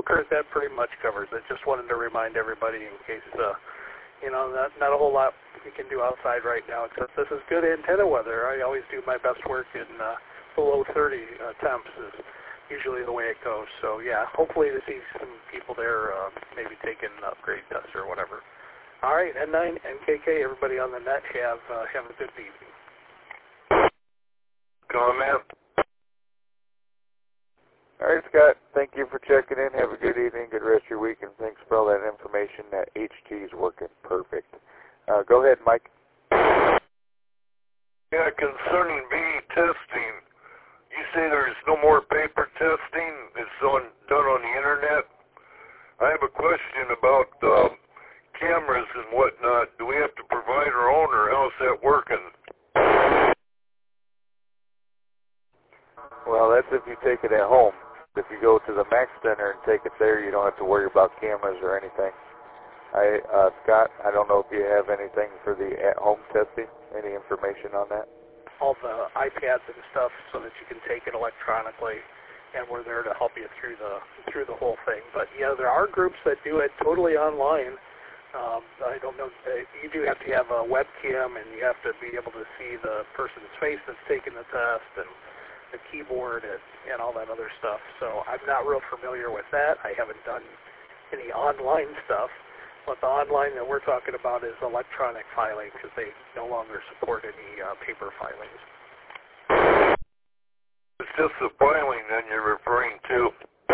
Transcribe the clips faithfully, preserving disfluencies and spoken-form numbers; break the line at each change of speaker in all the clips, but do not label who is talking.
no, Kurt, that pretty much covers it. Just wanted to remind everybody in case, uh, you know, not, not a whole lot we can do outside right now, except this is good antenna weather. I always do my best work in uh, below thirty uh, temps is usually the way it goes. So, yeah, hopefully to see some people there uh, maybe taking an upgrade test or whatever. All right, N nine, N K K, everybody on the net, have, uh, have a good evening.
Comment.
All right, Scott, thank you for checking in. Have a good evening, good rest of your week, and thanks for all that information. That H T is working perfect. Uh, go ahead, Mike.
Yeah, concerning B E testing, you say there's no more paper testing. It's on, done on the internet. I have a question about uh, cameras and whatnot. Do we have to provide our own, or how's that working?
Well, that's if you take it at home. If you go to the Mac Center and take it there, you don't have to worry about cameras or anything. I, uh, Scott, I don't know if you have anything for the at-home testing, any information on that?
All the iPads and stuff so that you can take it electronically, and we're there to help you through the through the whole thing. But, yeah, there are groups that do it totally online. Um, I don't know. You do have to have a webcam, and you have to be able to see the person's face that's taking the test and the keyboard and, and all that other stuff. So I'm not real familiar with that. I haven't done any online stuff. But the online that we're talking about is electronic filing because they no longer support any uh, paper filings.
It's just the filing then you're referring to.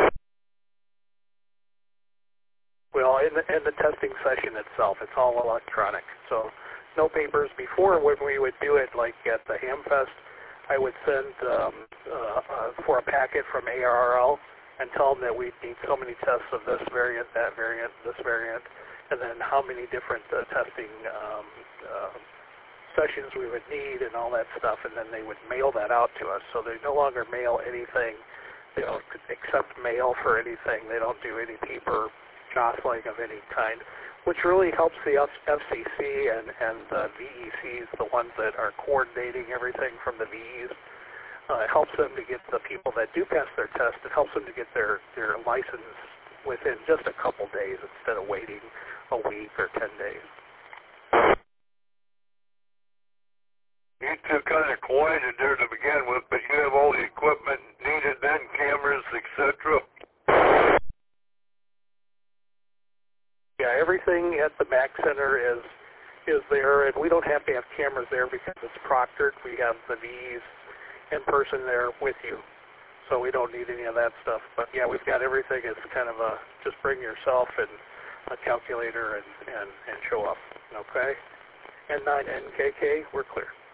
Well, in the, in the testing session itself, it's all electronic. So no papers. Before, when we would do it, like at the HamFest, I would send um, uh, uh, for a packet from A R R L and tell them that we need so many tests of this variant, that variant, this variant, and then how many different uh, testing um, uh, sessions we would need and all that stuff, and then they would mail that out to us. So they no longer mail anything. They don't accept mail for anything. They don't do any paper jostling of any kind, which really helps the F C C and, and the V E Cs, the ones that are coordinating everything from the V Es. Uh, it helps them to get the people that do pass their test. It helps them to get their, their license within just a couple days instead of waiting a week or ten days.
You two kind of collided there to begin with, but you have all the equipment needed then, cameras, et cetera.
Yeah, everything at the Mac Center is is there, and we don't have to have cameras there because it's proctored. We have the V Es in person there with you, so we don't need any of that stuff. But yeah, we've got everything. It's kind of a just bring yourself and a calculator and, and, and show up, okay? N nine N K K, we're clear.